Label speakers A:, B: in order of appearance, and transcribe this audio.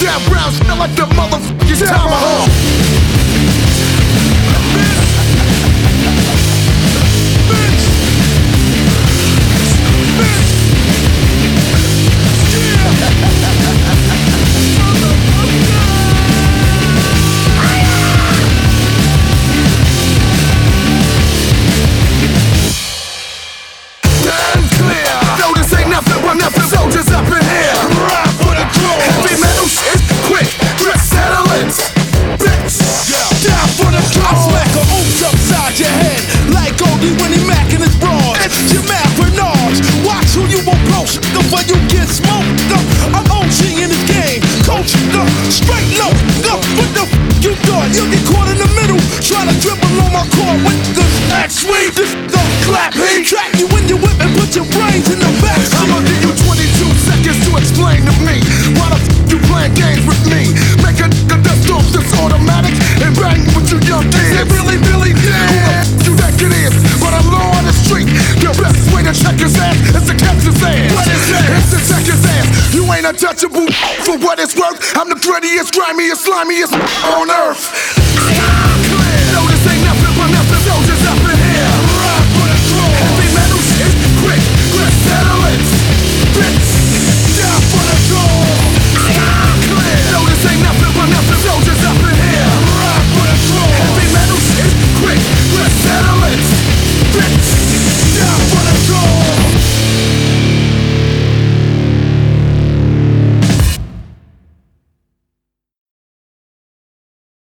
A: That brown smell like the motherfucking tomahawk. Soldiers up in here, ride for the throne. Heavy metal shit, quick, dress settlements. Bitch, down for the throne. I smack a oops upside your head, like Goldie when he macking his broad. It's your Mac Renards. Watch who you approach, before you get smoked. I'm OG in this game, coach, straight low. What the you thought? You get caught in the middle, trying to dribble on my court with the X-Sweep. This clap heat, track you in your whip and put your brains in the back. I'ma give you 22 seconds to explain to me why the you playing games with me. Make a nigga dust off this automatic and bang with you young kids. Is it really Billy Dan? Who the you think it is? But I'm low on the street. The best way to check his ass is to catch his ass. What is that? It's to check his ass. You ain't untouchable for what it's worth. I'm the grittiest, grimiest, slimiest on earth. Notice